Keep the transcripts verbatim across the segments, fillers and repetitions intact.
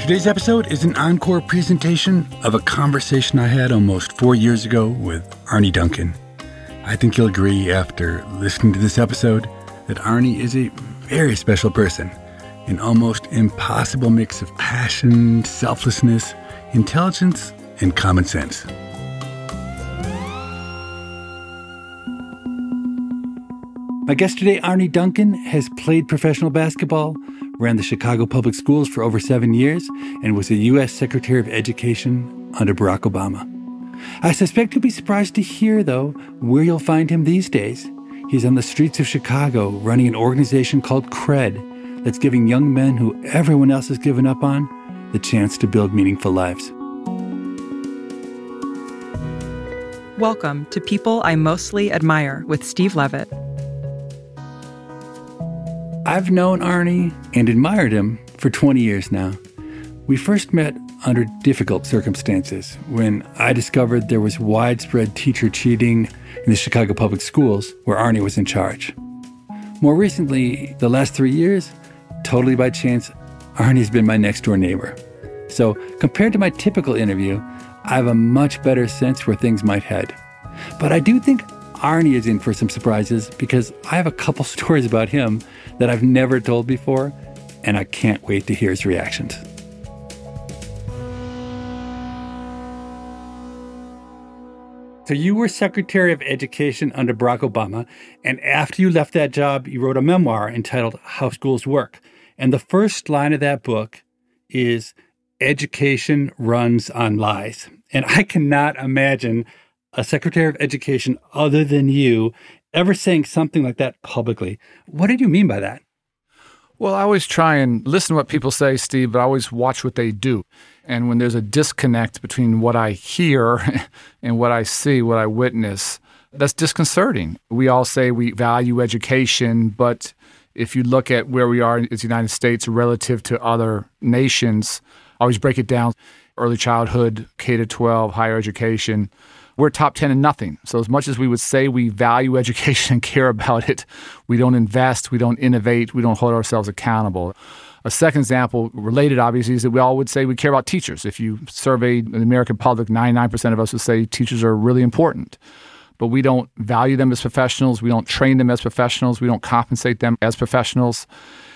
Today's episode is an encore presentation of a conversation I had almost four years ago with Arne Duncan. I think you'll agree after listening to this episode that Arne is a very special person, an almost impossible mix of passion, selflessness, intelligence, and common sense. My guest today, Arne Duncan, has played professional basketball, ran the Chicago Public Schools for over seven years, and was a U S Secretary of Education under Barack Obama. I suspect you'll be surprised to hear, though, where you'll find him these days. He's on the streets of Chicago running an organization called CRED that's giving young men who everyone else has given up on the chance to build meaningful lives. Welcome to People I Mostly Admire with Steve Levitt. I've known Arne and admired him for twenty years now. We first met under difficult circumstances when I discovered there was widespread teacher cheating in the Chicago Public Schools where Arne was in charge. More recently, the last three years, totally by chance, Arne's been my next-door neighbor. So compared to my typical interview, I have a much better sense where things might head. But I do think Arne is in for some surprises because I have a couple stories about him that I've never told before, and I can't wait to hear his reactions. So you were Secretary of Education under Barack Obama, and after you left that job, you wrote a memoir entitled How Schools Work. And the first line of that book is, "Education runs on lies." And I cannot imagine a Secretary of Education other than you ever saying something like that publicly. What did you mean by that? Well, I always try and listen to what people say, Steve, but I always watch what they do. And when there's a disconnect between what I hear and what I see, what I witness, that's disconcerting. We all say we value education, but if you look at where we are as the United States relative to other nations, I always break it down. Early childhood, K to twelve, higher education, we're top ten in nothing. So as much as we would say we value education and care about it, we don't invest, we don't innovate, we don't hold ourselves accountable. A second example, related obviously, is that we all would say we care about teachers. If you surveyed the American public, ninety-nine percent of us would say teachers are really important. But we don't value them as professionals, we don't train them as professionals, we don't compensate them as professionals.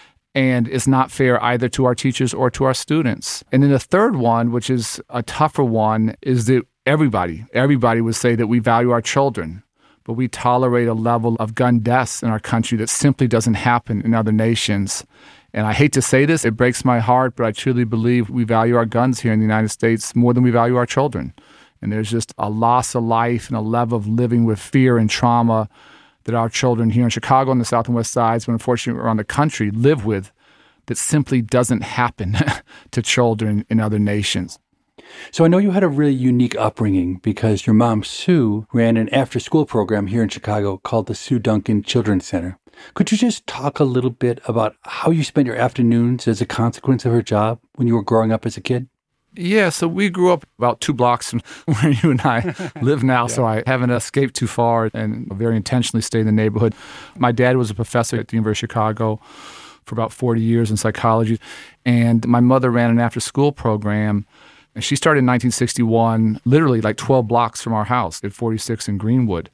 And it's not fair either to our teachers or to our students. And then the third one, which is a tougher one, is that everybody, everybody would say that we value our children, but we tolerate a level of gun deaths in our country that simply doesn't happen in other nations. And I hate to say this, it breaks my heart, but I truly believe we value our guns here in the United States more than we value our children. And there's just a loss of life and a level of living with fear and trauma that our children here in Chicago and the South and West Sides, but unfortunately around the country, live with that simply doesn't happen to children in other nations. So I know you had a really unique upbringing because your mom, Sue, ran an after-school program here in Chicago called the Sue Duncan Children's Center. Could you just talk a little bit about how you spent your afternoons as a consequence of her job when you were growing up as a kid? Yeah, so we grew up about two blocks from where you and I live now, yeah. So I haven't escaped too far and very intentionally stayed in the neighborhood. My dad was a professor at the University of Chicago for about forty years in psychology, and my mother ran an after-school program. And she started in nineteen sixty-one, literally like twelve blocks from our house at forty-six in Greenwood.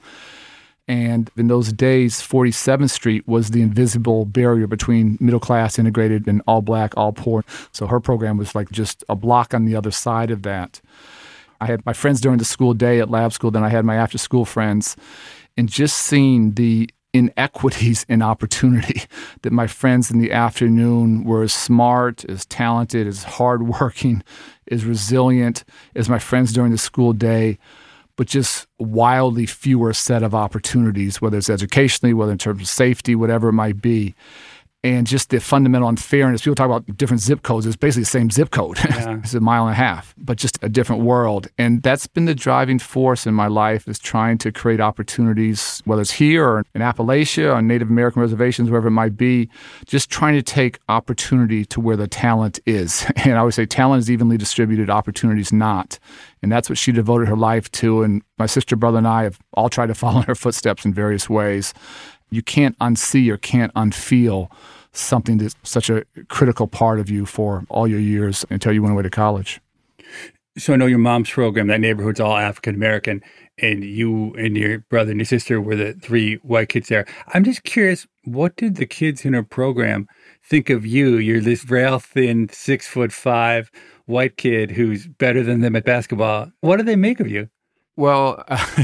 And in those days, forty-seventh Street was the invisible barrier between middle class, integrated, and all black, all poor. So her program was like just a block on the other side of that. I had my friends during the school day at lab school, then I had my after-school friends. And just seeing the inequities in opportunity, that my friends in the afternoon were as smart, as talented, as hardworking, as resilient as my friends during the school day, but just wildly fewer set of opportunities, whether it's educationally, whether in terms of safety, whatever it might be. And just the fundamental unfairness. People talk about different zip codes. It's basically the same zip code. Yeah. It's a mile and a half, but just a different world. And that's been the driving force in my life, is trying to create opportunities, whether it's here or in Appalachia or Native American reservations, wherever it might be, just trying to take opportunity to where the talent is. And I always say talent is evenly distributed, opportunities not. And that's what she devoted her life to. And my sister, brother, and I have all tried to follow in her footsteps in various ways. You can't unsee or can't unfeel something that's such a critical part of you for all your years until you went away to college. So I know your mom's program, that neighborhood's all African-American, and you and your brother and your sister were the three white kids there. I'm just curious, what did the kids in her program think of you? You're this rail-thin, six foot five white kid who's better than them at basketball. What did they make of you? Well,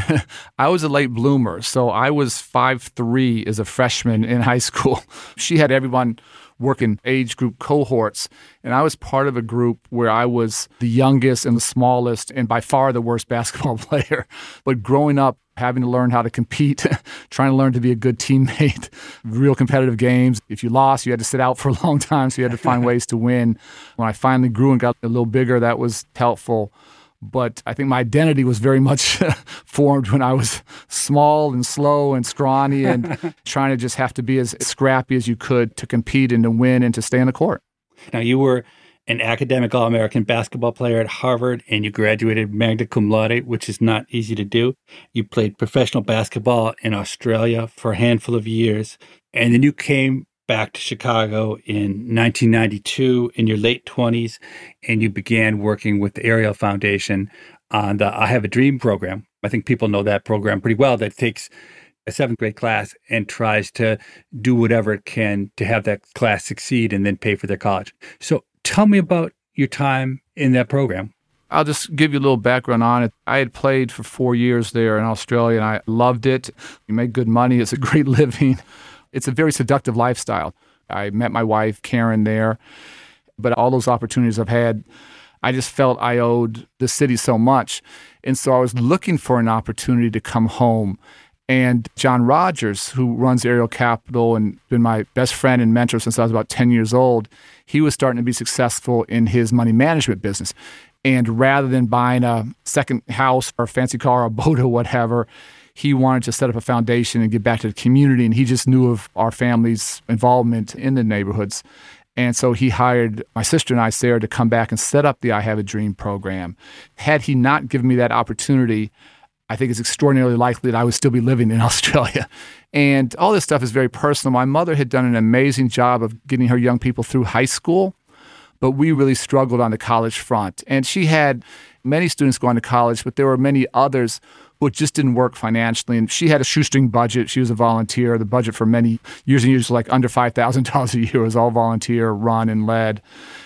I was a late bloomer, so I was five three as a freshman in high school. She had everyone working age group cohorts, and I was part of a group where I was the youngest and the smallest and by far the worst basketball player. But growing up, having to learn how to compete, trying to learn to be a good teammate, real competitive games. If you lost, you had to sit out for a long time, so you had to find ways to win. When I finally grew and got a little bigger, that was helpful. But I think my identity was very much formed when I was small and slow and scrawny and trying to just have to be as scrappy as you could to compete and to win and to stay on the court. Now, you were an academic All-American basketball player at Harvard, and you graduated magna cum laude, which is not easy to do. You played professional basketball in Australia for a handful of years, and then you came back to Chicago in nineteen ninety-two in your late twenties, and you began working with the Ariel Foundation on the I Have a Dream program. I think people know that program pretty well, that takes a seventh grade class and tries to do whatever it can to have that class succeed and then pay for their college. So tell me about your time in that program. I'll just give you a little background on it. I had played for four years there in Australia, and I loved it. You make good money. It's a great living. It's a very seductive lifestyle. I met my wife, Karen, there. But all those opportunities I've had, I just felt I owed the city so much. And so I was looking for an opportunity to come home. And John Rogers, who runs Ariel Capital and been my best friend and mentor since I was about ten years old, he was starting to be successful in his money management business. And rather than buying a second house or a fancy car or a boat or whatever, he wanted to set up a foundation and give back to the community, and he just knew of our family's involvement in the neighborhoods. And so he hired my sister and I, Sarah, to come back and set up the I Have a Dream program. Had he not given me that opportunity, I think it's extraordinarily likely that I would still be living in Australia. And all this stuff is very personal. My mother had done an amazing job of getting her young people through high school, but we really struggled on the college front. And she had many students going to college, but there were many others who just didn't work financially. And she had a shoestring budget. She was a volunteer. The budget for many years and years was like under five thousand dollars a year. It was all volunteer, run, and led.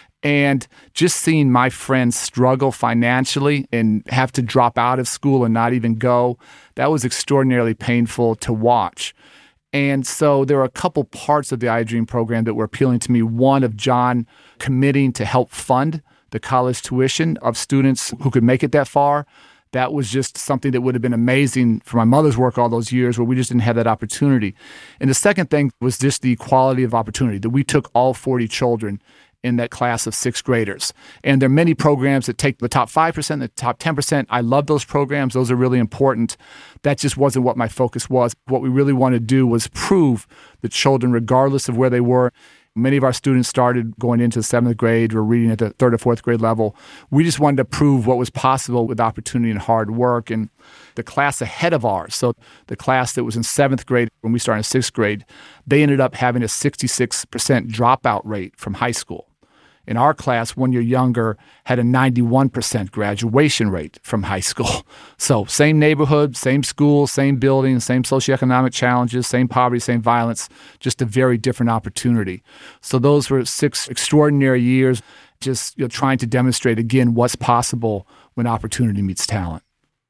And just seeing my friends struggle financially and have to drop out of school and not even go, that was extraordinarily painful to watch. And so there were a couple parts of the iDream program that were appealing to me. One, of John committing to help fund the college tuition of students who could make it that far. That was just something that would have been amazing for my mother's work all those years, where we just didn't have that opportunity. And the second thing was just the equality of opportunity, that we took all forty children in that class of sixth graders. And there are many programs that take the top five percent, the top ten percent. I love those programs. Those are really important. That just wasn't what my focus was. What we really wanted to do was prove that children, regardless of where they were, many of our students started going into the seventh grade or reading at the third or fourth grade level. We just wanted to prove what was possible with opportunity and hard work. And the class ahead of ours, so the class that was in seventh grade when we started in sixth grade, they ended up having a sixty-six percent dropout rate from high school. In our class, one year younger, had a ninety-one percent graduation rate from high school. So same neighborhood, same school, same building, same socioeconomic challenges, same poverty, same violence, just a very different opportunity. So those were six extraordinary years, just you know, trying to demonstrate again what's possible when opportunity meets talent.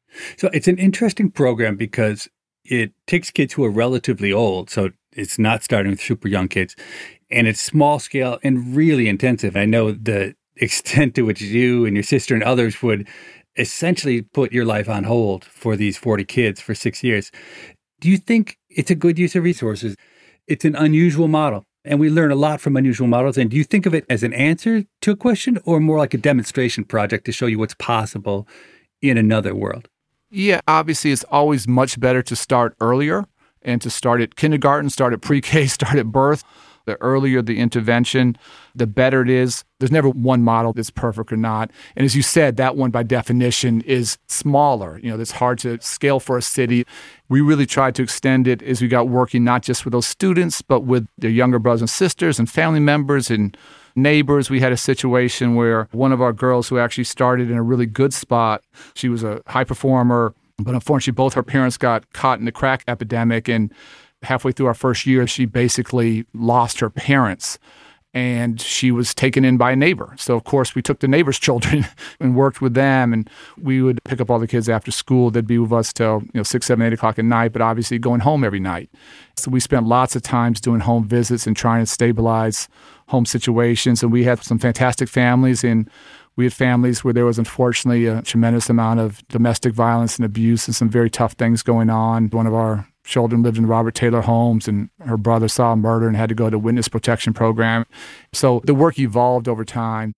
So it's an interesting program because it takes kids who are relatively old, so it's not starting with super young kids, and it's small scale and really intensive. I know the extent to which you and your sister and others would essentially put your life on hold for these forty kids for six years. Do you think it's a good use of resources? It's an unusual model, and we learn a lot from unusual models. And do you think of it as an answer to a question or more like a demonstration project to show you what's possible in another world? Yeah, obviously it's always much better to start earlier and to start at kindergarten, start at pre-K, start at birth. The earlier the intervention, the better it is. There's never one model that's perfect or not. And as you said, that one by definition is smaller. You know, it's hard to scale for a city. we really tried to extend it as we got working, not just with those students, but with their younger brothers and sisters and family members and neighbors. We had a situation where one of our girls who actually started in a really good spot, she was a high performer, but unfortunately both her parents got caught in the crack epidemic, and halfway through our first year, she basically lost her parents. And she was taken in by a neighbor. So, of course, we took the neighbor's children and worked with them. And we would pick up all the kids after school. They'd be with us till you know six, seven, eight o'clock at night, but obviously going home every night. So we spent lots of times doing home visits and trying to stabilize home situations. And we had some fantastic families. And we had families where there was unfortunately a tremendous amount of domestic violence and abuse and some very tough things going on. One of our children lived in Robert Taylor Homes, and her brother saw a murder and had to go to witness protection program. So the work evolved over time.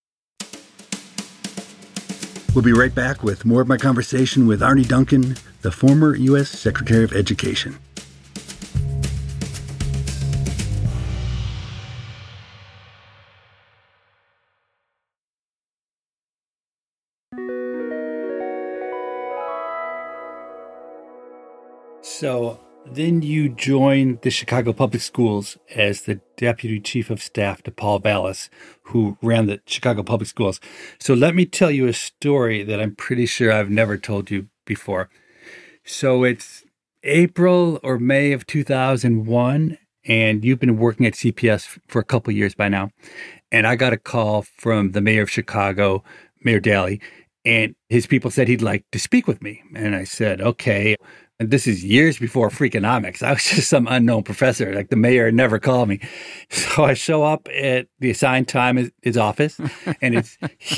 We'll be right back with more of my conversation with Arne Duncan, the former U S Secretary of Education. So then you joined the Chicago Public Schools as the Deputy Chief of Staff to Paul Vallas, who ran the Chicago Public Schools. So let me tell you a story that I'm pretty sure I've never told you before. So it's April or May of two thousand one, and you've been working at C P S for a couple of years by now. And I got a call from the mayor of Chicago, Mayor Daley, and his people said he'd like to speak with me. And I said, okay. And this is years before Freakonomics. I was just some unknown professor. Like the mayor never called me. So I show up at the assigned time at his office, and it's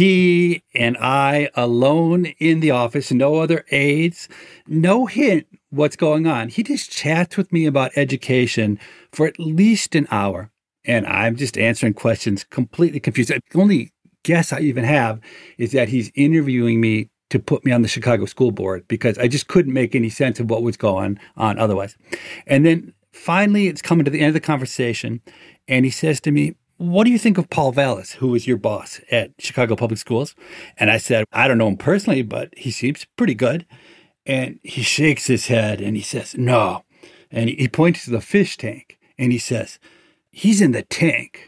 he and I alone in the office, no other aides, no hint what's going on. He just chats with me about education for at least an hour. And I'm just answering questions completely confused. The only guess I even have is that he's interviewing me to put me on the Chicago School Board, because I just couldn't make any sense of what was going on otherwise. And then finally, it's coming to the end of the conversation, and he says to me, what do you think of Paul Vallas, who was your boss at Chicago Public Schools? And I said, I don't know him personally, but he seems pretty good. And he shakes his head and he says, no. And he points to the fish tank and he says, he's in the tank.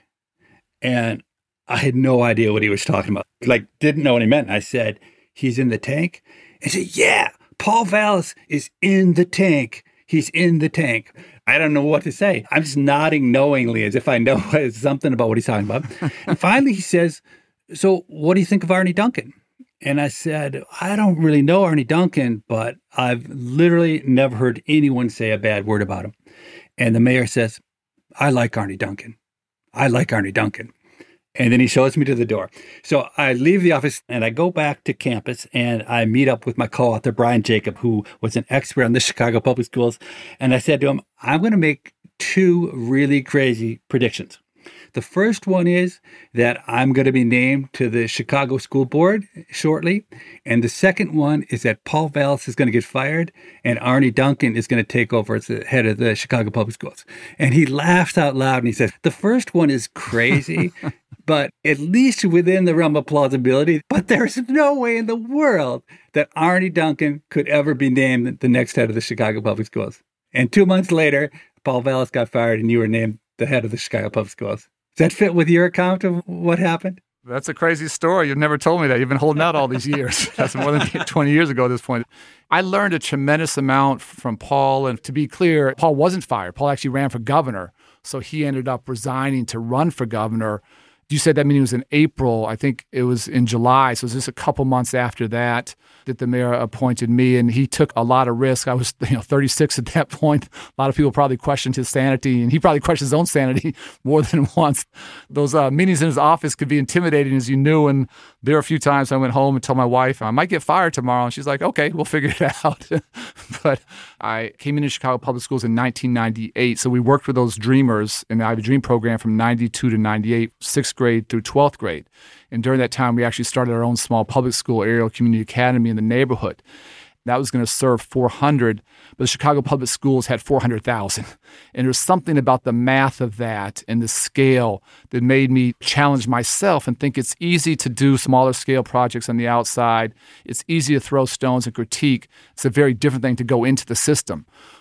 And I had no idea what he was talking about. Like, didn't know what he meant. I said, he's in the tank? And he said, yeah, Paul Vallas is in the tank. He's in the tank. I don't know what to say. I'm just nodding knowingly as if I know something about what he's talking about. And finally he says, so what do you think of Arne Duncan? And I said, I don't really know Arne Duncan, but I've literally never heard anyone say a bad word about him. And the mayor says, I like Arne Duncan. I like Arne Duncan. And then he shows me to the door. So I leave the office and I go back to campus and I meet up with my co-author, Brian Jacob, who was an expert on the Chicago Public Schools. And I said to him, I'm going to make two really crazy predictions. The first one is that I'm going to be named to the Chicago School Board shortly. And the second one is that Paul Vallas is going to get fired and Arne Duncan is going to take over as the head of the Chicago Public Schools. And he laughs out loud and he says, the first one is crazy, but at least within the realm of plausibility. But there's no way in the world that Arne Duncan could ever be named the next head of the Chicago Public Schools. And two months later, Paul Vallas got fired and you were named the head of the Chicago Public Schools. Does that fit with your account of what happened? That's a crazy story. You've never told me that. You've been holding out all these years. That's more than twenty years ago at this point. I learned a tremendous amount from Paul. And to be clear, Paul wasn't fired. Paul actually ran for governor. So he ended up resigning to run for governor. You said that meeting was in April. I think it was in July. So it was just a couple months after that that the mayor appointed me, and he took a lot of risk. I was, you know, thirty-six at that point. A lot of people probably questioned his sanity, and he probably questioned his own sanity more than once. Those uh, meetings in his office could be intimidating, as you knew, and there were a few times I went home and told my wife, I might get fired tomorrow, and she's like, okay, we'll figure it out. But I came into Chicago Public Schools in nineteen ninety-eight, so we worked with those dreamers in the Ivy Dream program from ninety-two to ninety-eight, sixth grade through twelfth grade. And during that time, we actually started our own small public school, Ariel Community Academy, in the neighborhood. That was going to serve four hundred, but the Chicago Public Schools had four hundred thousand. And there's something about the math of that and the scale that made me challenge myself and think it's easy to do smaller scale projects on the outside. It's easy to throw stones and critique. It's a very different thing to go into the system.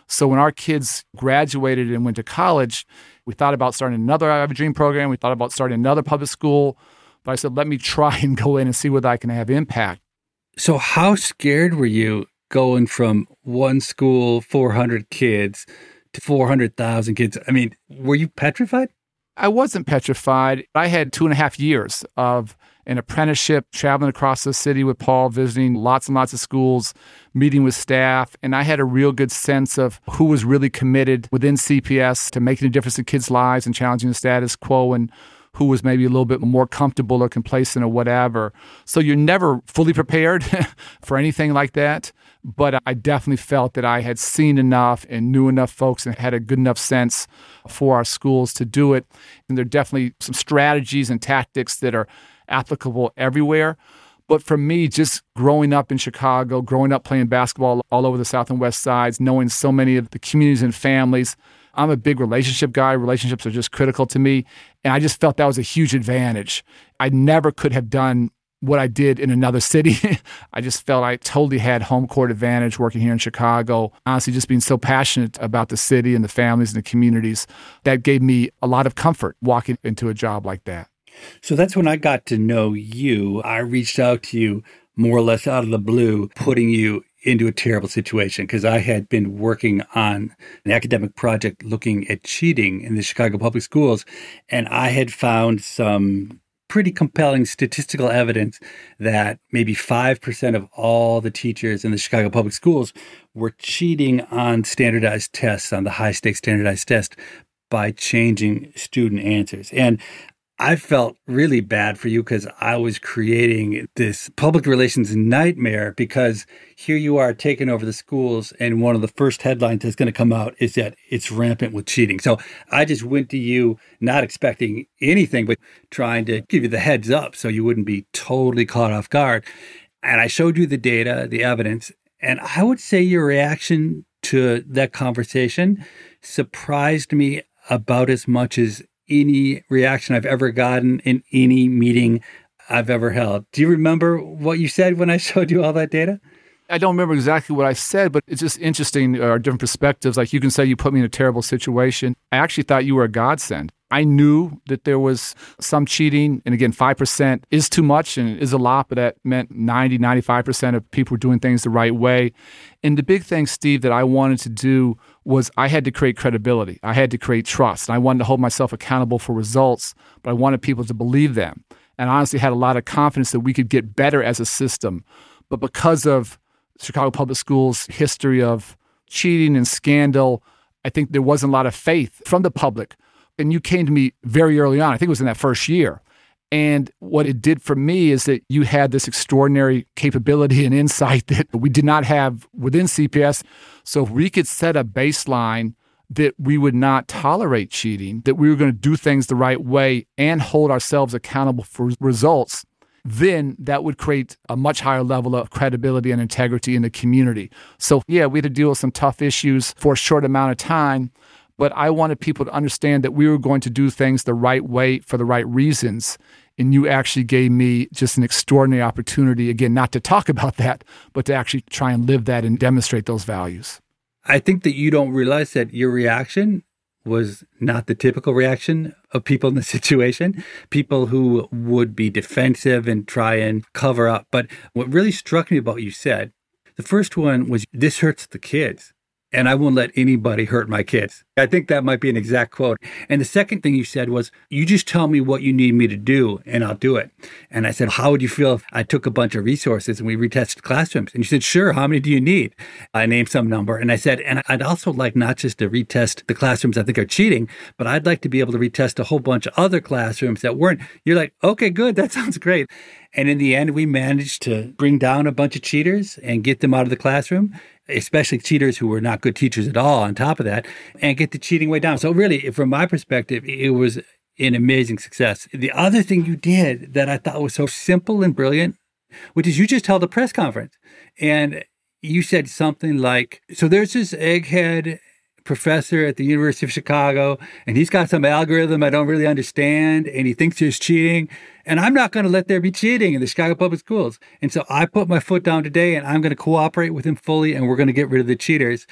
So when our kids graduated and went to college, we thought about starting another I Have a Dream program. We thought about starting another public school. But I said, let me try and go in and see whether I can have impact. So how scared were you going from one school, four hundred kids, to four hundred thousand kids? I mean, were you petrified? I wasn't petrified. I had two and a half years of an apprenticeship, traveling across the city with Paul, visiting lots and lots of schools, meeting with staff, and I had a real good sense of who was really committed within C P S to making a difference in kids' lives and challenging the status quo, and who was maybe a little bit more comfortable or complacent or whatever. So you're never fully prepared for anything like that. But I definitely felt that I had seen enough and knew enough folks and had a good enough sense for our schools to do it. And there are definitely some strategies and tactics that are applicable everywhere. But for me, just growing up in Chicago, growing up playing basketball all over the South and West Sides, knowing so many of the communities and families, I'm a big relationship guy. Relationships are just critical to me. And I just felt that was a huge advantage. I never could have done what I did in another city. I just felt I totally had home court advantage working here in Chicago. Honestly, just being so passionate about the city and the families and the communities, that gave me a lot of comfort walking into a job like that. So that's when I got to know you. I reached out to you more or less out of the blue, putting you into a terrible situation because I had been working on an academic project looking at cheating in the Chicago public schools, and I had found some pretty compelling statistical evidence that maybe five percent of all the teachers in the Chicago public schools were cheating on standardized tests, on the high-stakes standardized test, by changing student answers. And I felt really bad for you because I was creating this public relations nightmare because here you are taking over the schools and one of the first headlines that's going to come out is that it's rampant with cheating. So I just went to you not expecting anything, but trying to give you the heads up so you wouldn't be totally caught off guard. And I showed you the data, the evidence, and I would say your reaction to that conversation surprised me about as much as any reaction I've ever gotten in any meeting I've ever held. Do you remember what you said when I showed you all that data? I don't remember exactly what I said, but it's just interesting, our different perspectives. Like you can say you put me in a terrible situation. I actually thought you were a godsend. I knew that there was some cheating. And again, five percent is too much and is a lot, but that meant ninety, ninety-five percent of people were doing things the right way. And the big thing, Steve, that I wanted to do was I had to create credibility. I had to create trust. And I wanted to hold myself accountable for results, but I wanted people to believe them. And I honestly had a lot of confidence that we could get better as a system. But because of Chicago Public Schools' history of cheating and scandal, I think there wasn't a lot of faith from the public. And you came to me very early on. I think it was in that first year. And what it did for me is that you had this extraordinary capability and insight that we did not have within C P S. So if we could set a baseline that we would not tolerate cheating, that we were going to do things the right way and hold ourselves accountable for results, then that would create a much higher level of credibility and integrity in the community. So yeah, we had to deal with some tough issues for a short amount of time, but I wanted people to understand that we were going to do things the right way for the right reasons. And you actually gave me just an extraordinary opportunity, again, not to talk about that, but to actually try and live that and demonstrate those values. I think that you don't realize that your reaction was not the typical reaction of people in the situation, people who would be defensive and try and cover up. But what really struck me about what you said, the first one was, this hurts the kids, and I won't let anybody hurt my kids. I think that might be an exact quote. And the second thing you said was, you just tell me what you need me to do and I'll do it. And I said, how would you feel if I took a bunch of resources and we retested classrooms? And you said, sure, how many do you need? I named some number. And I said, and I'd also like not just to retest the classrooms I think are cheating, but I'd like to be able to retest a whole bunch of other classrooms that weren't. You're like, okay, good, that sounds great. And in the end, we managed to bring down a bunch of cheaters and get them out of the classroom, especially cheaters who were not good teachers at all on top of that, and get the cheating way down. So really, from my perspective, it was an amazing success. The other thing you did that I thought was so simple and brilliant, which is you just held a press conference. And you said something like, so there's this egghead professor at the University of Chicago, and he's got some algorithm I don't really understand, and he thinks there's cheating, and I'm not going to let there be cheating in the Chicago Public Schools. And so I put my foot down today, and I'm going to cooperate with him fully, and we're going to get rid of the cheaters.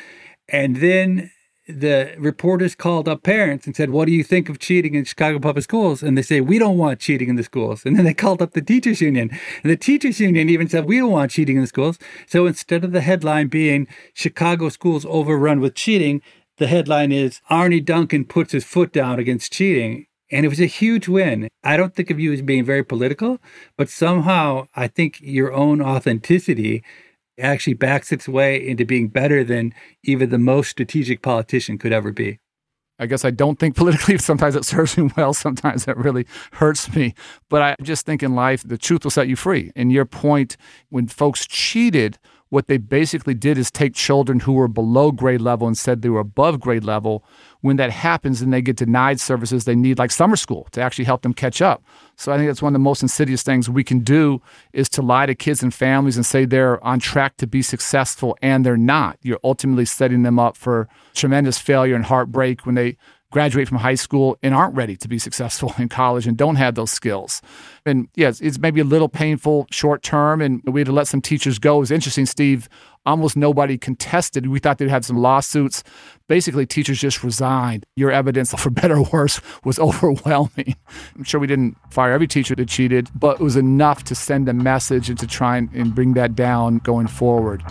And then the reporters called up parents and said, what do you think of cheating in Chicago public schools? And they say, we don't want cheating in the schools. And then they called up the teachers union. And the teachers union even said, we don't want cheating in the schools. So instead of the headline being Chicago schools overrun with cheating, the headline is Arne Duncan puts his foot down against cheating. And it was a huge win. I don't think of you as being very political, but somehow I think your own authenticity actually backs its way into being better than even the most strategic politician could ever be. I guess I don't think politically. Sometimes it serves me well. Sometimes it really hurts me. But I just think in life, the truth will set you free. And your point, when folks cheated, what they basically did is take children who were below grade level and said they were above grade level. When that happens, then they get denied services they need, like summer school, to actually help them catch up. So I think that's one of the most insidious things we can do, is to lie to kids and families and say they're on track to be successful, and they're not. You're ultimately setting them up for tremendous failure and heartbreak when they graduate from high school and aren't ready to be successful in college and don't have those skills. And yes, it's maybe a little painful short term, and we had to let some teachers go. It was interesting, Steve. Almost nobody contested. We thought they'd have some lawsuits. Basically, teachers just resigned. Your evidence, for better or worse, was overwhelming. I'm sure we didn't fire every teacher that cheated, but it was enough to send a message and to try and, and bring that down going forward.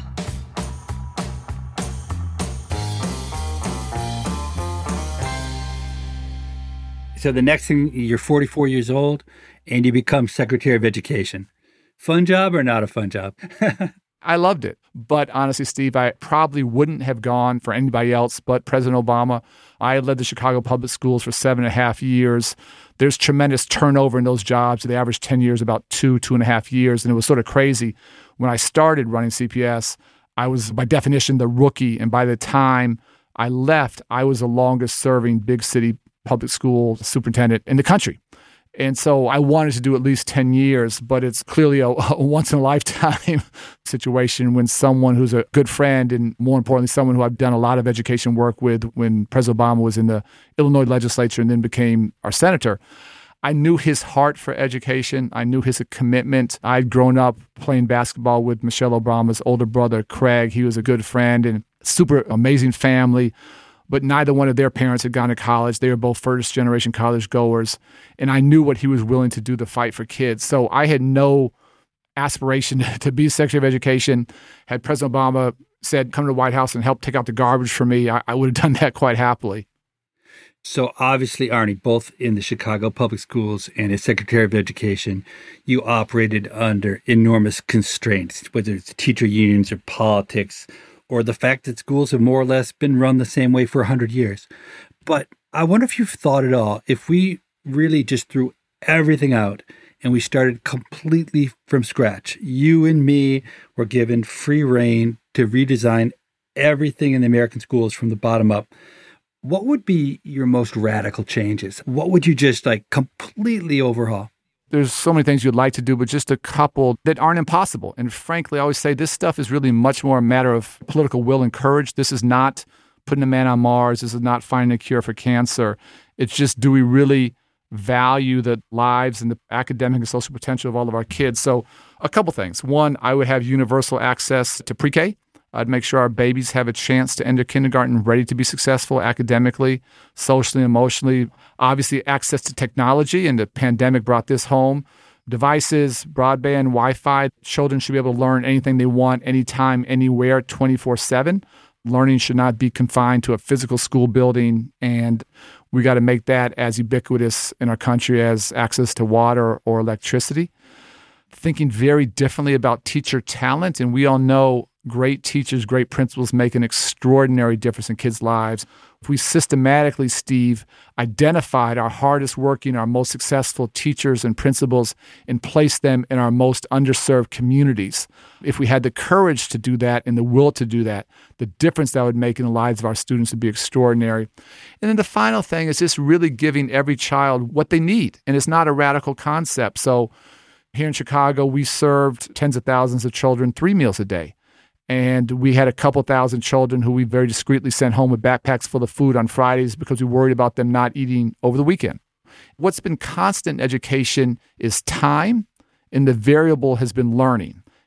So the next thing, you're forty-four years old and you become Secretary of Education. Fun job or not a fun job? I loved it. But honestly, Steve, I probably wouldn't have gone for anybody else but President Obama. I led the Chicago public schools for seven and a half years. There's tremendous turnover in those jobs. The average tenure is about two, two and a half years. And it was sort of crazy. When I started running C P S, I was, by definition, the rookie. And by the time I left, I was the longest serving big city public school superintendent in the country. And so I wanted to do at least ten years, but it's clearly a, a once-in-a-lifetime situation when someone who's a good friend, and more importantly, someone who I've done a lot of education work with when President Obama was in the Illinois legislature and then became our senator. I knew his heart for education. I knew his commitment. I'd grown up playing basketball with Michelle Obama's older brother, Craig. He was a good friend and super amazing family. But neither one of their parents had gone to college. They were both first-generation college goers. And I knew what he was willing to do to fight for kids. So I had no aspiration to be Secretary of Education. Had President Obama said, come to the White House and help take out the garbage for me, I, I would have done that quite happily. So obviously, Arne, both in the Chicago public schools and as Secretary of Education, you operated under enormous constraints, whether it's teacher unions or politics, or the fact that schools have more or less been run the same way for one hundred years. But I wonder if you've thought at all, if we really just threw everything out and we started completely from scratch, you and me were given free rein to redesign everything in the American schools from the bottom up, what would be your most radical changes? What would you just like completely overhaul? There's so many things you'd like to do, but just a couple that aren't impossible. And frankly, I always say this stuff is really much more a matter of political will and courage. This is not putting a man on Mars. This is not finding a cure for cancer. It's just, do we really value the lives and the academic and social potential of all of our kids? So a couple things. One, I would have universal access to pre-K. I'd make sure our babies have a chance to enter kindergarten ready to be successful academically, socially, emotionally. Obviously, access to technology, and the pandemic brought this home. Devices, broadband, Wi-Fi. Children should be able to learn anything they want, anytime, anywhere, twenty-four seven. Learning should not be confined to a physical school building, and we got to make that as ubiquitous in our country as access to water or electricity. Thinking very differently about teacher talent, and we all know great teachers, great principals make an extraordinary difference in kids' lives. If we systematically, Steve, identified our hardest working, our most successful teachers and principals and placed them in our most underserved communities, if we had the courage to do that and the will to do that, the difference that would make in the lives of our students would be extraordinary. And then the final thing is just really giving every child what they need. And it's not a radical concept. So here in Chicago, we served tens of thousands of children three meals a day. And we had a couple thousand children who we very discreetly sent home with backpacks full of food on Fridays because we worried about them not eating over the weekend. What's been constant in education is time, and the variable has been learning.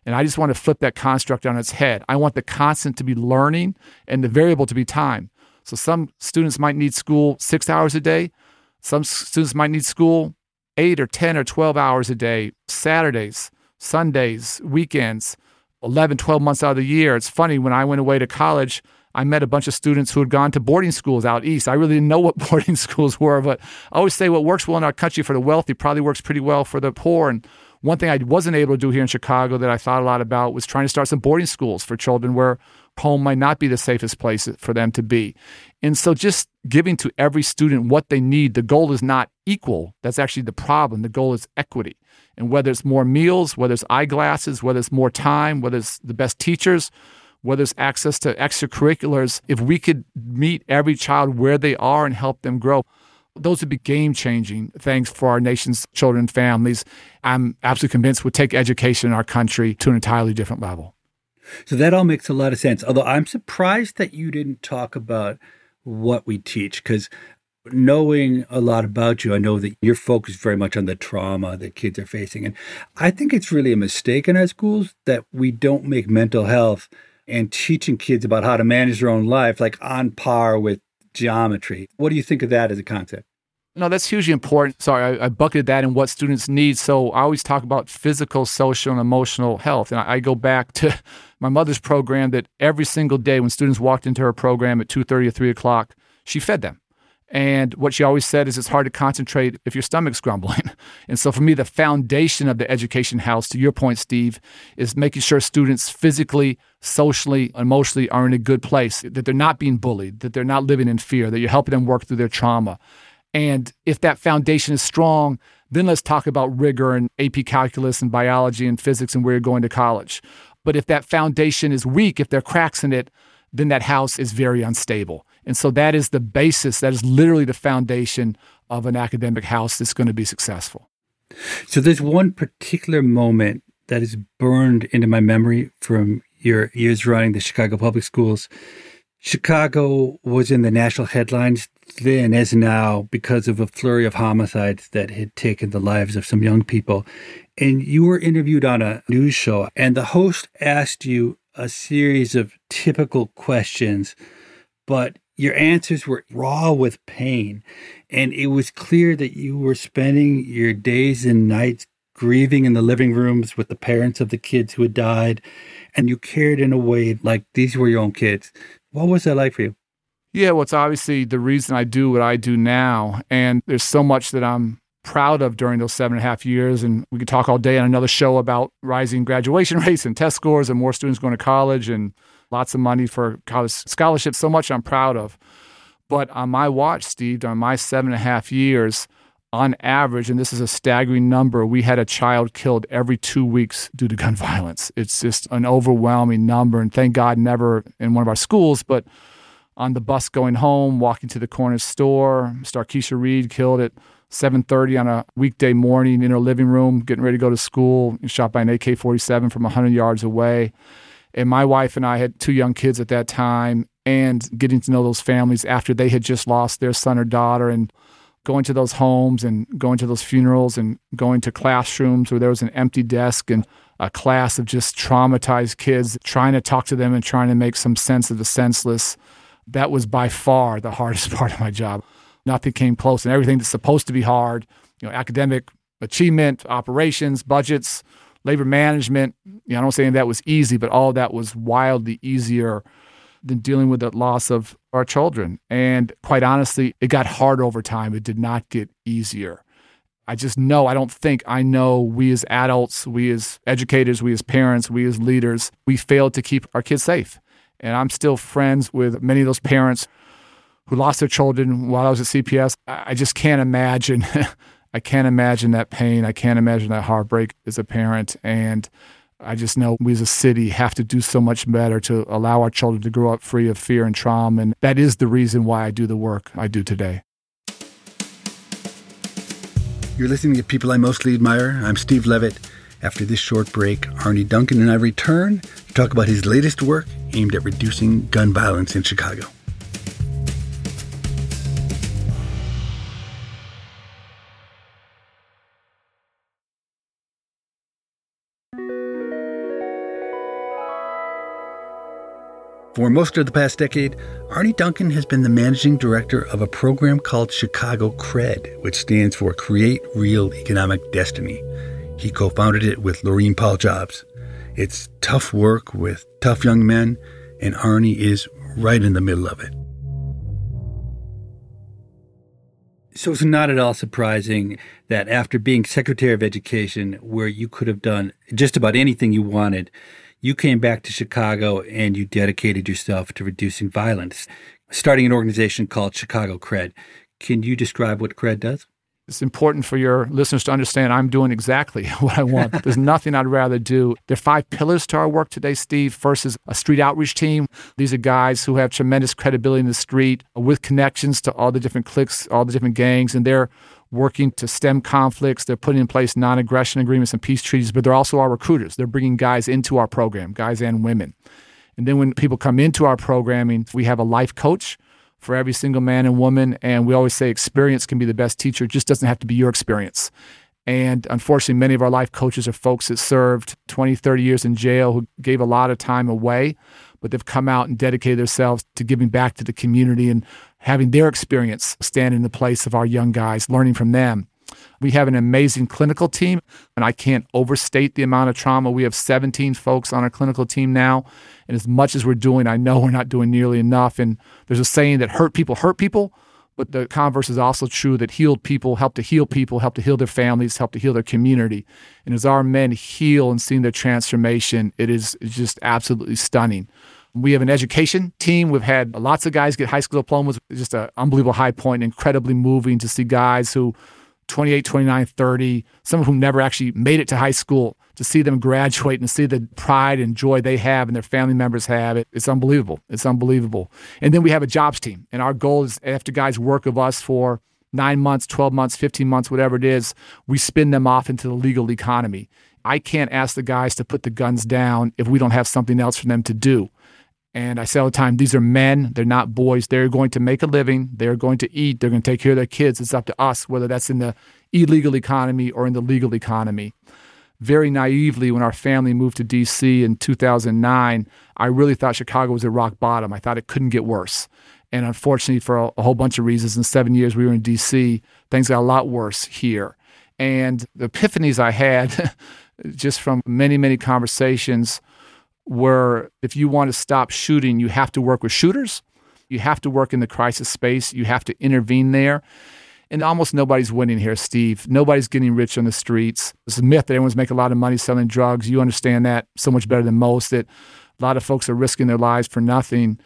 And I just want to flip that construct on its head. I want the constant to be learning and the variable to be time. So some students might need school six hours a day. Some students might need school eight or ten or twelve hours a day, Saturdays, Sundays, weekends, eleven, twelve months out of the year. It's funny, when I went away to college, I met a bunch of students who had gone to boarding schools out east. I really didn't know what boarding schools were, but I always say what works well in our country for the wealthy probably works pretty well for the poor. And one thing I wasn't able to do here in Chicago that I thought a lot about was trying to start some boarding schools for children where home might not be the safest place for them to be. And so just giving to every student what they need, the goal is not equal. That's actually the problem. The goal is equity. And whether it's more meals, whether it's eyeglasses, whether it's more time, whether it's the best teachers, whether it's access to extracurriculars, if we could meet every child where they are and help them grow, those would be game-changing things for our nation's children and families. I'm absolutely convinced would take education in our country to an entirely different level. So that all makes a lot of sense. Although I'm surprised that you didn't talk about what we teach, because knowing a lot about you, I know that you're focused very much on the trauma that kids are facing. And I think it's really a mistake in our schools that we don't make mental health and teaching kids about how to manage their own life like on par with geometry. What do you think of that as a concept? No, that's hugely important. Sorry, I, I bucketed that in what students need. So I always talk about physical, social, and emotional health. And I, I go back to my mother's program that every single day when students walked into her program at two thirty or three o'clock, she fed them. And what she always said is it's hard to concentrate if your stomach's grumbling. And so for me, the foundation of the education house, to your point, Steve, is making sure students physically, socially, emotionally are in a good place, that they're not being bullied, that they're not living in fear, that you're helping them work through their trauma. And if that foundation is strong, then let's talk about rigor and A P calculus and biology and physics and where you're going to college. But if that foundation is weak, if there are cracks in it, then that house is very unstable. And so that is the basis, that is literally the foundation of an academic house that's going to be successful. So there's one particular moment that is burned into my memory from your years running the Chicago Public Schools. Chicago was in the national headlines then as now because of a flurry of homicides that had taken the lives of some young people. And you were interviewed on a news show, and the host asked you a series of typical questions, but your answers were raw with pain. And it was clear that you were spending your days and nights grieving in the living rooms with the parents of the kids who had died. And you cared in a way like these were your own kids. What was that like for you? Yeah, well, it's obviously the reason I do what I do now. And there's so much that I'm proud of during those seven and a half years. And we could talk all day on another show about rising graduation rates and test scores and more students going to college and lots of money for college scholarships. So much I'm proud of. But on my watch, Steve, on my seven and a half years, on average, and this is a staggering number, we had a child killed every two weeks due to gun violence. It's just an overwhelming number. And thank God never in one of our schools, but on the bus going home, walking to the corner store, Starkeisha Reed killed at seven thirty on a weekday morning in her living room, getting ready to go to school, shot by an A K forty-seven from one hundred yards away. And my wife and I had two young kids at that time, and getting to know those families after they had just lost their son or daughter, and going to those homes and going to those funerals and going to classrooms where there was an empty desk and a class of just traumatized kids, trying to talk to them and trying to make some sense of the senseless. That was by far the hardest part of my job. Nothing came close, and everything that's supposed to be hard, you know, academic achievement, operations, budgets, labor management, you know, I don't say any of that was easy, but all of that was wildly easier than dealing with the loss of our children. And quite honestly, it got harder over time. It did not get easier. I just know, I don't think, I know we as adults, we as educators, we as parents, we as leaders, we failed to keep our kids safe. And I'm still friends with many of those parents who lost their children while I was at C P S. I just can't imagine, I can't imagine that pain. I can't imagine that heartbreak as a parent. And I just know we as a city have to do so much better to allow our children to grow up free of fear and trauma. And that is the reason why I do the work I do today. You're listening to People I Mostly Admire. I'm Steve Levitt. After this short break, Arnie Duncan and I return to talk about his latest work aimed at reducing gun violence in Chicago. For most of the past decade, Arnie Duncan has been the managing director of a program called Chicago Cred, which stands for Create Real Economic Destiny. He co-founded it with Laureen Paul Jobs. It's tough work with tough young men, and Arnie is right in the middle of it. So it's not at all surprising that after being Secretary of Education, where you could have done just about anything you wanted, you came back to Chicago and you dedicated yourself to reducing violence, starting an organization called Chicago Cred. Can you describe what Cred does? It's important for your listeners to understand I'm doing exactly what I want. There's nothing I'd rather do. There are five pillars to our work today, Steve. First is a street outreach team. These are guys who have tremendous credibility in the street with connections to all the different cliques, all the different gangs, and they're working to stem conflicts. They're putting in place non-aggression agreements and peace treaties, but they're also our recruiters. They're bringing guys into our program, guys and women. And then when people come into our programming, we have a life coach for every single man and woman. And we always say experience can be the best teacher. It just doesn't have to be your experience. And unfortunately, many of our life coaches are folks that served twenty, thirty years in jail who gave a lot of time away, but they've come out and dedicated themselves to giving back to the community and having their experience stand in the place of our young guys, learning from them. We have an amazing clinical team, and I can't overstate the amount of trauma. We have seventeen folks on our clinical team now, and as much as we're doing, I know we're not doing nearly enough. And there's a saying that hurt people hurt people, but the converse is also true that healed people help to heal people, help to heal their families, help to heal their community. And as our men heal and see their transformation, it is it's just absolutely stunning. We have an education team. We've had lots of guys get high school diplomas. It's just an unbelievable high point, incredibly moving to see guys who twenty-eight, twenty-nine, thirty, some of whom never actually made it to high school, to see them graduate and see the pride and joy they have and their family members have. It, it's unbelievable. It's unbelievable. And then we have a jobs team. And our goal is after guys work with us for nine months, twelve months, fifteen months, whatever it is, we spin them off into the legal economy. I can't ask the guys to put the guns down if we don't have something else for them to do. And I say all the time, these are men. They're not boys. They're going to make a living. They're going to eat. They're going to take care of their kids. It's up to us, whether that's in the illegal economy or in the legal economy. Very naively, when our family moved to D C in two thousand nine, I really thought Chicago was at rock bottom. I thought it couldn't get worse. And unfortunately, for a, a whole bunch of reasons, in seven years we were in D C, things got a lot worse here. And the epiphanies I had just from many, many conversations where if you want to stop shooting, you have to work with shooters. You have to work in the crisis space. You have to intervene there. And almost nobody's winning here, Steve. Nobody's getting rich on the streets. It's a myth that everyone's making a lot of money selling drugs. You understand that so much better than most, that a lot of folks are risking their lives for nothing.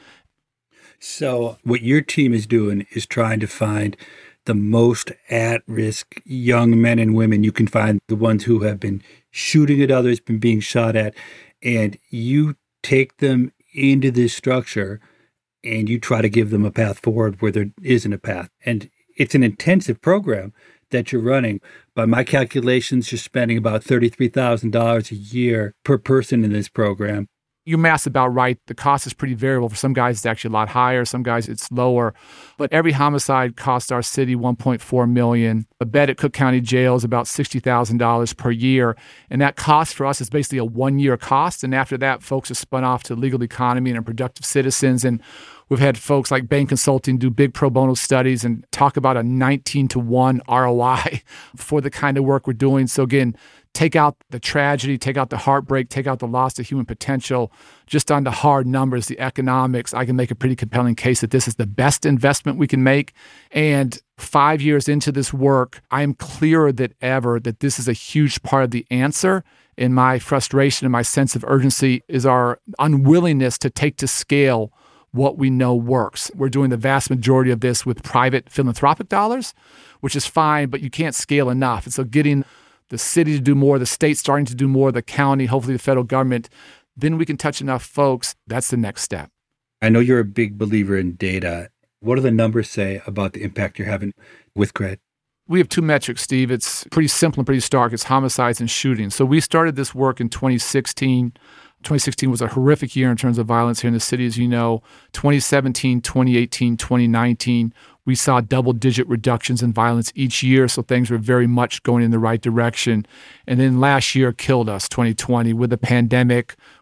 So what your team is doing is trying to find the most at-risk young men and women you can find, the ones who have been shooting at others, been being shot at, and you take them into this structure and you try to give them a path forward where there isn't a path. And it's an intensive program that you're running. By my calculations, you're spending about thirty-three thousand dollars a year per person in this program. Your math's about right. The cost is pretty variable. For some guys, it's actually a lot higher. Some guys, it's lower. But every homicide costs our city one point four million dollars. A bed at Cook County Jail is about sixty thousand dollars per year. And that cost for us is basically a one-year cost. And after that, folks are spun off to the legal economy and are productive citizens. And we've had folks like Bain Consulting do big pro bono studies and talk about a nineteen to one R O I for the kind of work we're doing. So again, take out the tragedy, take out the heartbreak, take out the loss of human potential. Just on the hard numbers, the economics, I can make a pretty compelling case that this is the best investment we can make. And five years into this work, I am clearer than ever that this is a huge part of the answer. And my frustration and my sense of urgency is our unwillingness to take to scale what we know works. We're doing the vast majority of this with private philanthropic dollars, which is fine, but you can't scale enough. And so getting the city to do more, the state starting to do more, the county, hopefully the federal government, then we can touch enough folks. That's the next step. I know you're a big believer in data. What do the numbers say about the impact you're having with Cred? We have two metrics, Steve. It's pretty simple and pretty stark. It's homicides and shootings. So we started this work in twenty sixteen. twenty sixteen was a horrific year in terms of violence here in the city, as you know. twenty seventeen, twenty eighteen, twenty nineteen, we saw double-digit reductions in violence each year, so things were very much going in the right direction. And then last year killed us, twenty twenty, with the pandemic,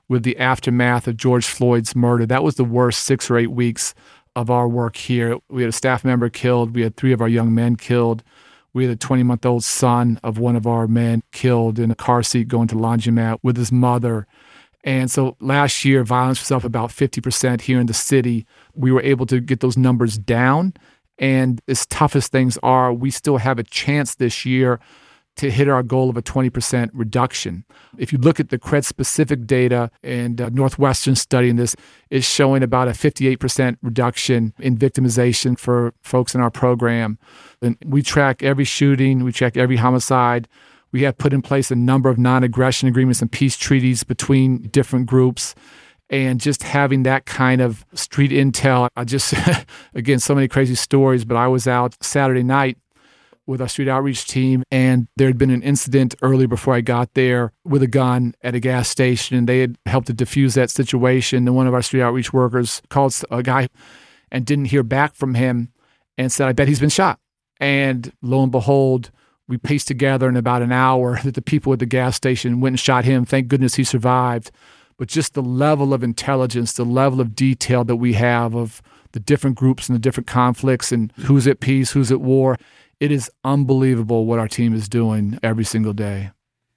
with the aftermath of George Floyd's murder. That was the worst six or eight weeks of our work here. We had a staff member killed. We had three of our young men killed. We had a twenty-month-old son of one of our men killed in a car seat going to laundromat with his mother. And so last year, violence was up about fifty percent here in the city. We were able to get those numbers down. And as tough as things are, we still have a chance this year to hit our goal of a twenty percent reduction. If you look at the C R E D-specific data, and uh, Northwestern studying this is showing about a fifty-eight percent reduction in victimization for folks in our program. And we track every shooting, we track every homicide. We have put in place a number of non-aggression agreements and peace treaties between different groups. And just having that kind of street intel, I just, again, so many crazy stories, but I was out Saturday night with our street outreach team, and there had been an incident early before I got there with a gun at a gas station, and they had helped to defuse that situation. And one of our street outreach workers called a guy and didn't hear back from him and said, I bet he's been shot. And lo and behold, we pieced together in about an hour that the people at the gas station went and shot him. Thank goodness he survived. But just the level of intelligence, the level of detail that we have of the different groups and the different conflicts and who's at peace, who's at war, it is unbelievable what our team is doing every single day.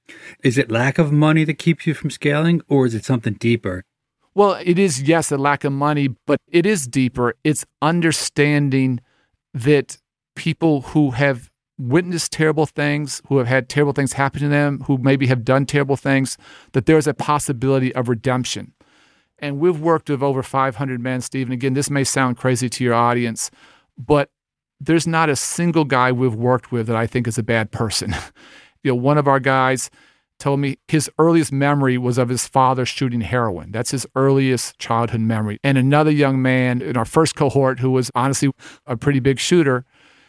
Is it lack of money that keeps you from scaling, or is it something deeper? Well, it is, yes, a lack of money, but it is deeper. It's understanding that people who have witnessed terrible things, who have had terrible things happen to them, who maybe have done terrible things, that there's a possibility of redemption. And we've worked with over five hundred men, Steve. And again, this may sound crazy to your audience, but there's not a single guy we've worked with that I think is a bad person. You know, one of our guys told me his earliest memory was of his father shooting heroin. That's his earliest childhood memory. And another young man in our first cohort who was honestly a pretty big shooter,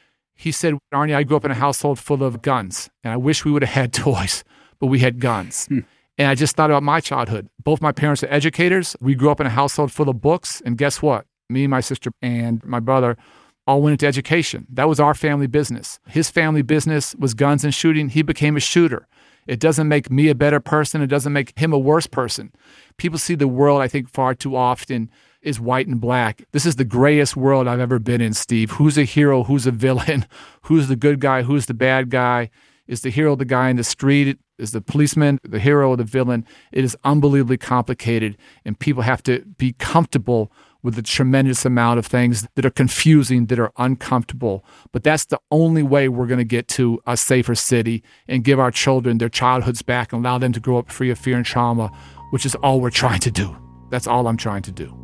he said, Arnie, I grew up in a household full of guns, and I wish we would have had toys, but we had guns. Hmm. And I just thought about my childhood. Both my parents are educators. We grew up in a household full of books, and guess what? Me, my sister, and my brother all went into education. That was our family business. His family business was guns and shooting. He became a shooter. It doesn't make me a better person. It doesn't make him a worse person. People see the world, I think, far too often is white and black. This is the grayest world I've ever been in, Steve. Who's a hero? Who's a villain? Who's the good guy? Who's the bad guy? Is the hero the guy in the street? Is the policeman the hero or the villain? It is unbelievably complicated, and people have to be comfortable with the tremendous amount of things that are confusing, that are uncomfortable. But that's the only way we're going to get to a safer city and give our children their childhoods back and allow them to grow up free of fear and trauma, which is all we're trying to do. That's all I'm trying to do.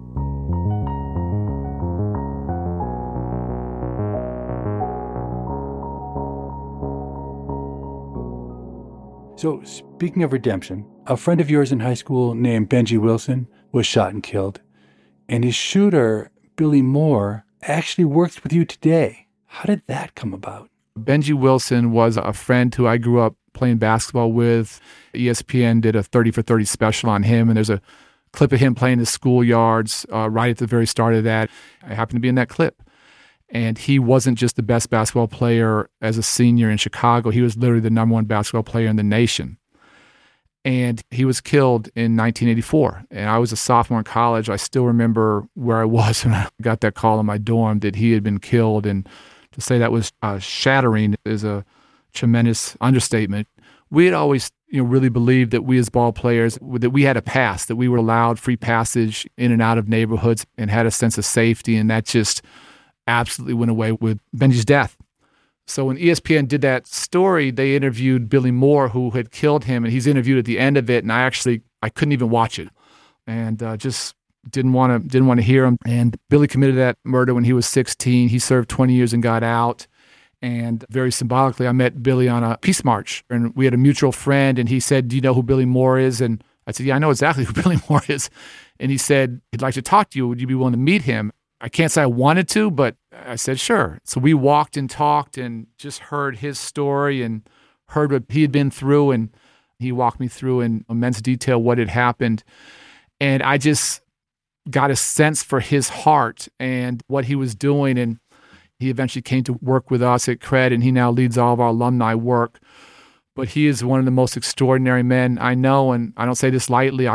So, speaking of redemption, a friend of yours in high school named Benji Wilson was shot and killed. And his shooter, Billy Moore, actually works with you today. How did that come about? Benji Wilson was a friend who I grew up playing basketball with. E S P N did a thirty for thirty special on him, and there's a clip of him playing the schoolyards uh, right at the very start of that. I happened to be in that clip. And he wasn't just the best basketball player as a senior in Chicago. He was literally the number one basketball player in the nation. And he was killed in nineteen eighty-four. And I was a sophomore in college. I still remember where I was when I got that call in my dorm that he had been killed. And to say that was uh, shattering is a tremendous understatement. We had always you know, really believed that we as ball players, that we had a pass, that we were allowed free passage in and out of neighborhoods and had a sense of safety. And that just absolutely went away with Benji's death. So when E S P N did that story, they interviewed Billy Moore, who had killed him, and he's interviewed at the end of it. And I actually, I couldn't even watch it, and uh, just didn't want to, didn't want to hear him. And Billy committed that murder when he was sixteen. He served twenty years and got out. And very symbolically, I met Billy on a peace march, and we had a mutual friend. And he said, "Do you know who Billy Moore is?" And I said, "Yeah, I know exactly who Billy Moore is." And he said, "He'd like to talk to you. Would you be willing to meet him?" I can't say I wanted to, but I said, sure. So we walked and talked and just heard his story and heard what he had been through. And he walked me through in immense detail what had happened. And I just got a sense for his heart and what he was doing. And he eventually came to work with us at C R E D, and he now leads all of our alumni work. But he is one of the most extraordinary men I know. And I don't say this lightly. I would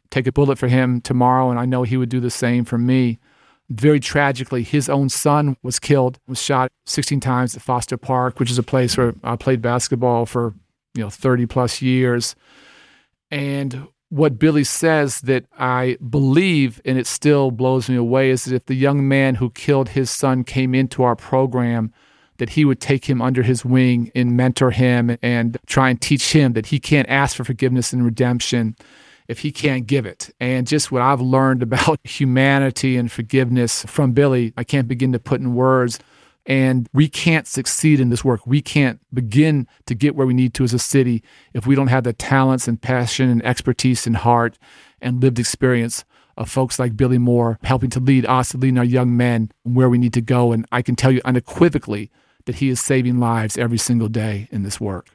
take a bullet for him tomorrow, and I know he would do the same for me. Very tragically, his own son was killed, was shot sixteen times at Foster Park, which is a place where I played basketball for, you know, thirty plus years. And what Billy says that I believe, and it still blows me away, is that if the young man who killed his son came into our program, that he would take him under his wing and mentor him and try and teach him that he can't ask for forgiveness and redemption if he can't give it. And just what I've learned about humanity and forgiveness from Billy, I can't begin to put in words. And we can't succeed in this work. We can't begin to get where we need to as a city if we don't have the talents and passion and expertise and heart and lived experience of folks like Billy Moore helping to lead us, leading our young men where we need to go. And I can tell you unequivocally that he is saving lives every single day in this work.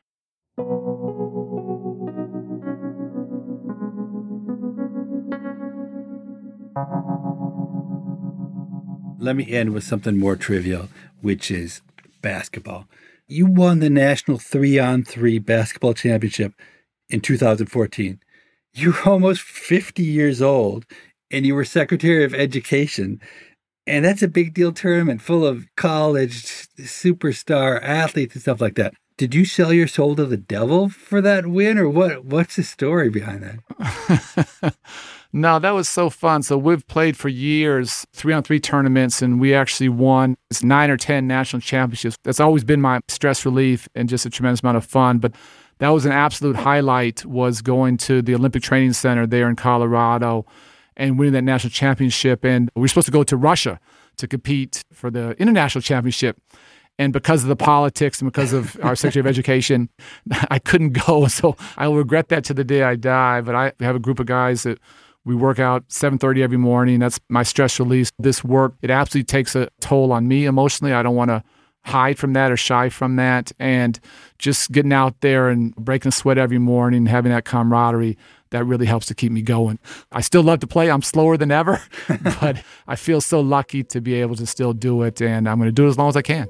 Let me end with something more trivial, which is basketball. You won the national three-on-three basketball championship in two thousand fourteen. You were almost fifty years old, and you were Secretary of Education. And that's a big deal tournament full of college superstar athletes and stuff like that. Did you sell your soul to the devil for that win, or what? What's the story behind that? No, that was so fun. So we've played for years, three-on-three tournaments, and we actually won it's nine or ten national championships. That's always been my stress relief and just a tremendous amount of fun. But that was an absolute highlight, was going to the Olympic Training Center there in Colorado and winning that national championship. And we were supposed to go to Russia to compete for the international championship. And because of the politics and because of our Secretary of Education, I couldn't go. So I will regret that to the day I die. But I have a group of guys that we work out seven thirty every morning. That's my stress release. This work, it absolutely takes a toll on me emotionally. I don't want to hide from that or shy from that. And just getting out there and breaking a sweat every morning, having that camaraderie, that really helps to keep me going. I still love to play. I'm slower than ever, but I feel so lucky to be able to still do it. And I'm going to do it as long as I can.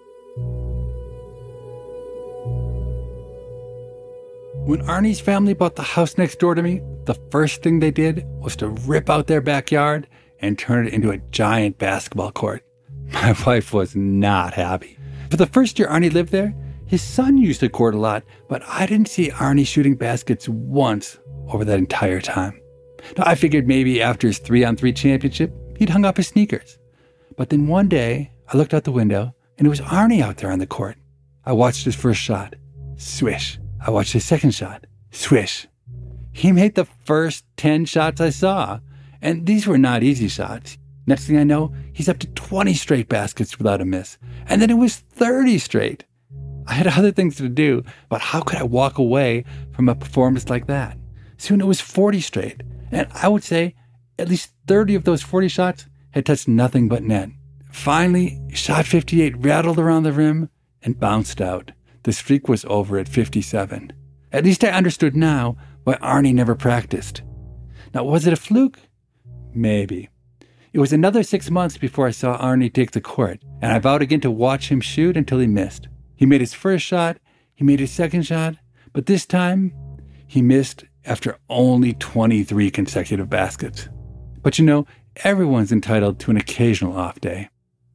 When Arnie's family bought the house next door to me, the first thing they did was to rip out their backyard and turn it into a giant basketball court. My wife was not happy. For the first year Arnie lived there, his son used the court a lot, but I didn't see Arnie shooting baskets once over that entire time. Now, I figured maybe after his three-on-three championship, he'd hung up his sneakers. But then one day, I looked out the window, and it was Arnie out there on the court. I watched his first shot. Swish. I watched his second shot. Swish. He made the first ten shots I saw, and these were not easy shots. Next thing I know, he's up to twenty straight baskets without a miss. And then it was thirty straight. I had other things to do, but how could I walk away from a performance like that? Soon it was forty straight, and I would say at least thirty of those forty shots had touched nothing but net. Finally, shot fifty-eight rattled around the rim and bounced out. The streak was over at fifty-seven. At least I understood now why Arnie never practiced. Now, was it a fluke? Maybe. It was another six months before I saw Arnie take the court, and I vowed again to watch him shoot until he missed. He made his first shot, he made his second shot, but this time he missed after only twenty-three consecutive baskets. But you know, everyone's entitled to an occasional off day.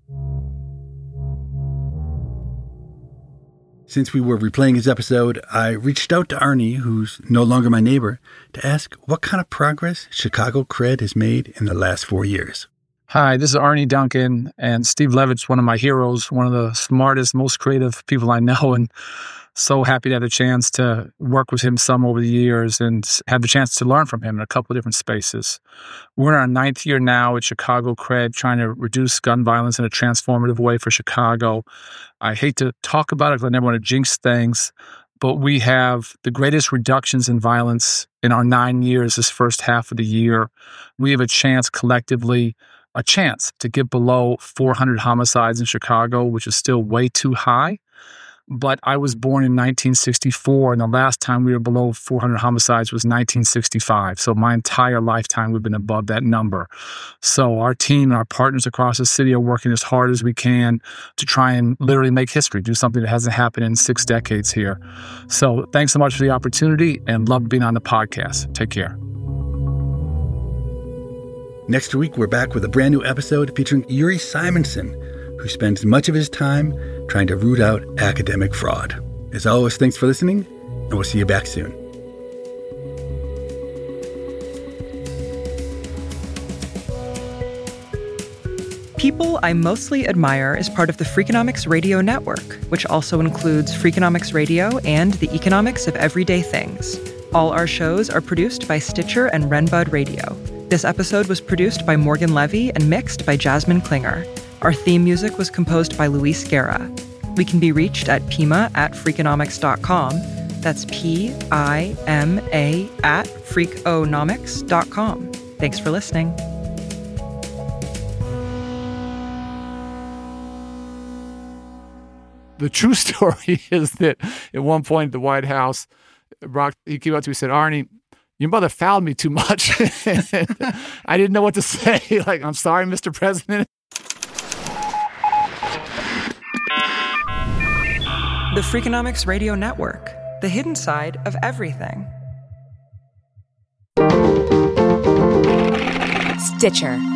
Since we were replaying his episode, I reached out to Arnie, who's no longer my neighbor, to ask what kind of progress Chicago Cred has made in the last four years. Hi, this is Arnie Duncan, and Steve Levitt's one of my heroes, one of the smartest, most creative people I know, and so happy to have the chance to work with him some over the years and have the chance to learn from him in a couple of different spaces. We're in our ninth year now at Chicago Cred, trying to reduce gun violence in a transformative way for Chicago. I hate to talk about it because I never want to jinx things, but we have the greatest reductions in violence in our nine years this first half of the year. We have a chance collectively, a chance to get below four hundred homicides in Chicago, which is still way too high. But I was born in nineteen sixty-four, and the last time we were below four hundred homicides was nineteen sixty-five. So my entire lifetime, we've been above that number. So our team and our partners across the city are working as hard as we can to try and literally make history, do something that hasn't happened in six decades here. So thanks so much for the opportunity, and love being on the podcast. Take care. Next week, we're back with a brand new episode featuring Yuri Simonson, who spends much of his time trying to root out academic fraud. As always, thanks for listening, and we'll see you back soon. People I Mostly Admire is part of the Freakonomics Radio Network, which also includes Freakonomics Radio and the Economics of Everyday Things. All our shows are produced by Stitcher and Renbud Radio. This episode was produced by Morgan Levy and mixed by Jasmine Klinger. Our theme music was composed by Luis Guerra. We can be reached at Pima at Freakonomics dot com. That's P I M A at Freakonomics dot com. Thanks for listening. The true story is that at one point at the White House, Brock, he came up to me and said, Arnie, your mother fouled me too much. I didn't know what to say. Like, I'm sorry, Mister President. The Freakonomics Radio Network, the hidden side of everything. Stitcher.